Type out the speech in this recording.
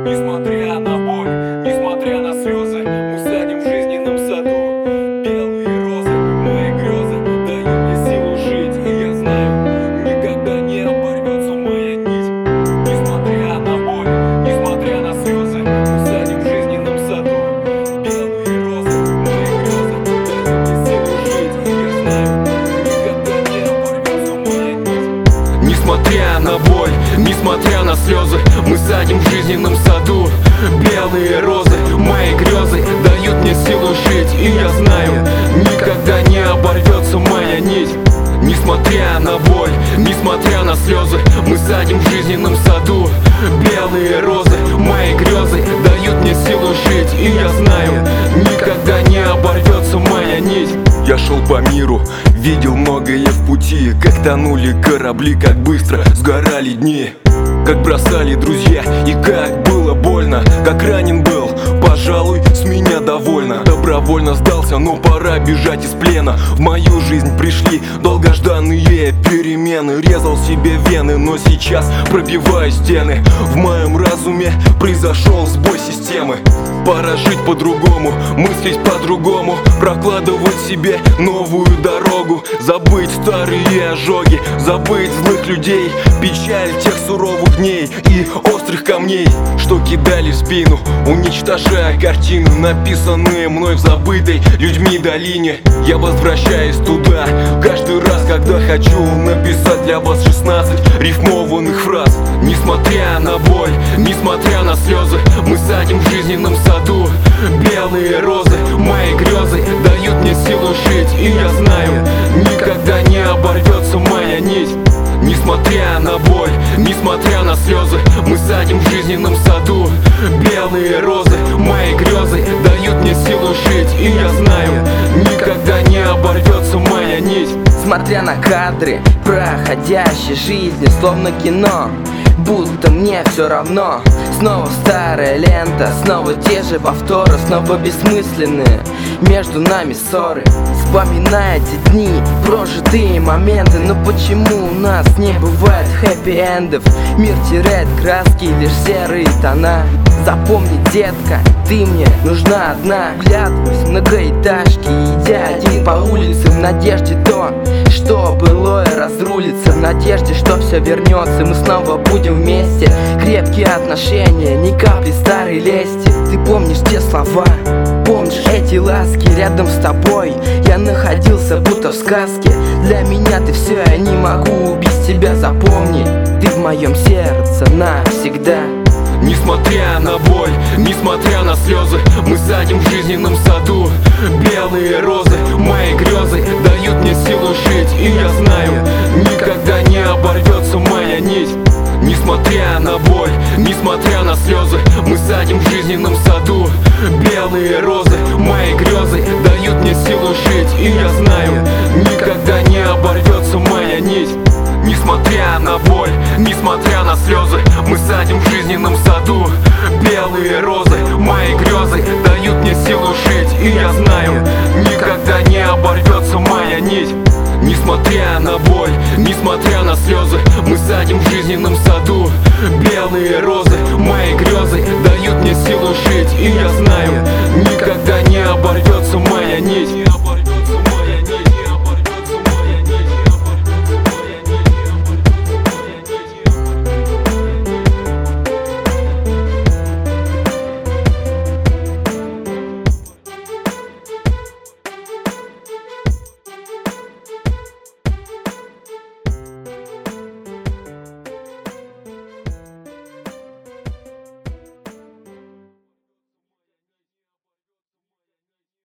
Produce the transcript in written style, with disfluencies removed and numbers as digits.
Несмотря на боль, несмотря на слезы, мы садим в жизненном саду белые розы. Мои грезы дают мне силу жить, и я знаю, никогда не оборвется моя нить. Несмотря на боль, несмотря на слезы, мы садим в жизненном саду белые розы. Мои грезы дают мне силу жить, и я знаю, никогда не оборвется моя нить. Несмотря на боль, несмотря на слезы, мы садим в жизненном саду белые розы. Мои грезы дают мне силу жить, и я знаю, никогда не оборвется моя нить. Несмотря на боль, несмотря на слезы, мы садим в жизненном саду белые розы. Мои грезы дают мне силу жить, и я знаю, никогда не оборвется моя нить. Я шел по миру, видел многое в пути, как тонули корабли, как быстро сгорали дни, как бросали друзья и как было больно, как ранен был, пожалуй, с меня довольно. Добровольно сдался, но пора бежать из плена. В мою жизнь пришли долгожданные перемены. Резал себе вены, но сейчас пробиваю стены. В моем разуме произошел сбой системы. Пора жить по-другому, мыслить по-другому, прокладывать себе новую дорогу. Забыть старые ожоги, забыть злых людей, печаль тех суровых дней и острых камней, что кидали в спину, уничтожая картины, написанные мной в забытой людьми долине. Я возвращаюсь туда каждый раз, когда хочу написать для вас 16 рифмованных фраз. Несмотря на боль, несмотря на слезы, мы садим в жизненном саду белые розы. Мои грезы дают мне силу жить, и я знаю, никогда не оборвется моя нить. Несмотря на боль, несмотря на слезы, мы садим в жизненном саду белые розы. Мои грезы дают мне силу жить, и я знаю, никогда не оборвется моя нить. Смотря на кадры проходящей жизни, словно кино, будто мне все равно. Снова старая лента, снова те же повторы, снова бессмысленные между нами ссоры. Вспоминая те дни, прожитые моменты, но почему у нас не бывает хэппи-эндов? Мир теряет краски, лишь серые тона. Запомни, детка, ты мне нужна одна. Вглядываюсь в многоэтажки, идя один по улице, в надежде то, что былое разрулится, в надежде, что все вернется, мы снова будем вместе. Крепкие отношения, ни капли старой лести. Ты помнишь те слова, помнишь эти ласки? Рядом с тобой я находился будто в сказке. Для меня ты все, я не могу без тебя, запомни, ты в моем сердце навсегда. Несмотря на боль, несмотря на слезы, мы садим в жизненном саду белые розы. Мои грезы дают мне силу жить, и я знаю, никогда не оборвется моя нить. Несмотря на боль, несмотря на слезы, мы садим в жизненном саду белые розы. Мои грезы дают мне силу жить, и я знаю, никогда не оборвется моя нить. Несмотря на боль, несмотря на слезы, мы садим в жизненном саду белые розы. Мои грезы дают мне силу жить, и я знаю, никогда не оборвется моя нить. Несмотря на боль, несмотря на слезы, мы садим в жизненном саду белые розы. Мои грезы дают мне силу жить, и я знаю, никогда